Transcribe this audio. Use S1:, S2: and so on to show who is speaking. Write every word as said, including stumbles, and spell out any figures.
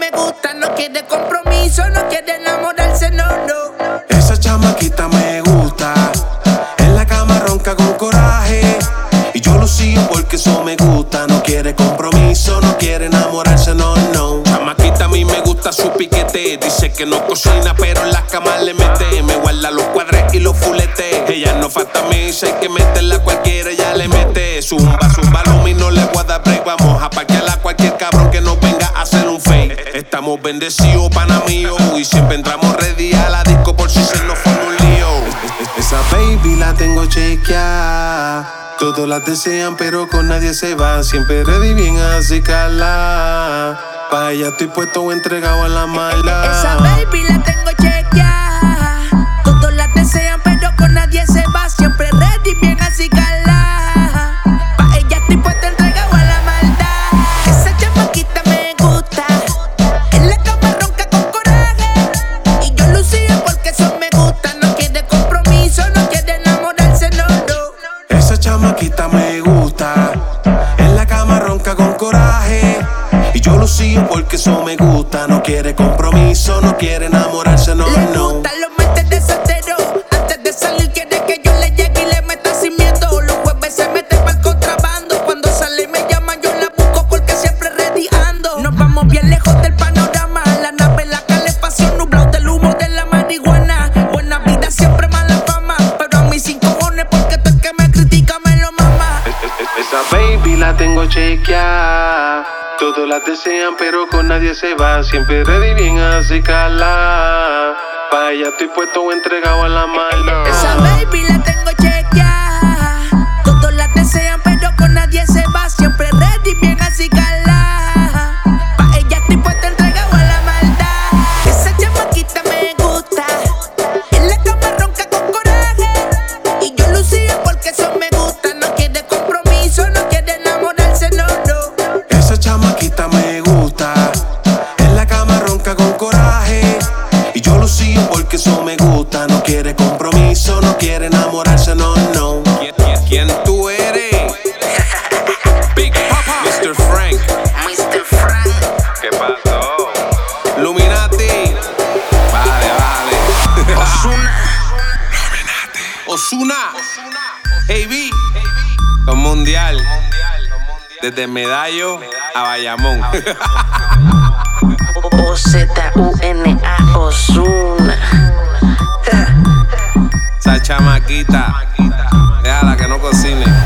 S1: me gusta, no quiere compromiso, no quiere enamorarse, no, no.
S2: Esa chamaquita me gusta, en la cama ronca con coraje, y yo lo sigo porque eso me gusta. No quiere compromiso, no quiere enamorarse, no, no. Chamaquita a mí me gusta su piquete, dice que no cocina pero en las camas le mete. Me guarda los cuadres y los fuletes, ella no falta a mí, si hay que meterla cualquiera ella le mete. Zumba, zumba, lo mío no le voy a dar break, vamos a parquearla a cualquier cabrón que nos venga a hacer un fake. Estamos bendecidos, pana mío, y siempre entramos ready a la disco por si se nos forma un lío. Esa baby la tengo chequeada, todos la desean pero con nadie se va. Siempre ready bien así cala, pa' ella estoy puesto o entregado a la mala.
S1: Esa baby la tengo chequeada, todos la desean pero con nadie se va. Siempre ready bien así cala, pa' ella estoy puesto entregado a la maldad. Esa chamaquita me gusta, en la cama ronca con coraje, y yo lucía porque eso me gusta. No quiere compromiso, no quiere enamorarse, no, no.
S2: Esa chamaquita me gusta, en la cama ronca con coraje, y yo lo sigo porque eso me gusta. No quiere compromiso, no quiere enamorarse, no,
S1: Le
S2: no.
S1: gustan los meses de soltero, antes de salir quiere que yo le llegue y le meta sin miedo. Los jueves se mete pa'l contrabando, cuando sale me llama yo la busco porque siempre ready ando. Nos vamos bien lejos del panorama, la nave, la calefacción, nublado del humo de la marihuana. Buena vida, siempre mala fama, pero a mí sin cojones porque todo el que me critica me lo mama.
S2: Esa baby la tengo chequeada, todos la desean pero con nadie se va. Siempre ready bien así cala, pa' ella estoy puesto o entregado a la mala.
S1: Esa baby la tengo chequeada, todos la desean pero con nadie se va. Siempre ready bien así cala, pa' ella estoy puesto entregado a la maldad. Esa chamaquita me gusta, en la cama ronca con coraje, y yo lucía porque eso me gusta. No quiere compromiso, no quiere enamorarse, no, no.
S2: Esa chamaquita me gusta, en la cama ronca con coraje, y yo lo sigo porque eso me gusta. No quiere compromiso, no quiere enamorarse, no, no. ¿Quién, quién, quién tú eres? Big Papa, mister Frank.
S1: mister Frank.
S2: ¿Qué pasó? Luminati. Vale, vale.
S1: Ozuna.
S2: Ozuna. Hey B. Con Mundial. Desde Medallo a Bayamón.
S1: O Z U N A, Ozuna.
S2: Esa chamaquita, déjala que no cocine.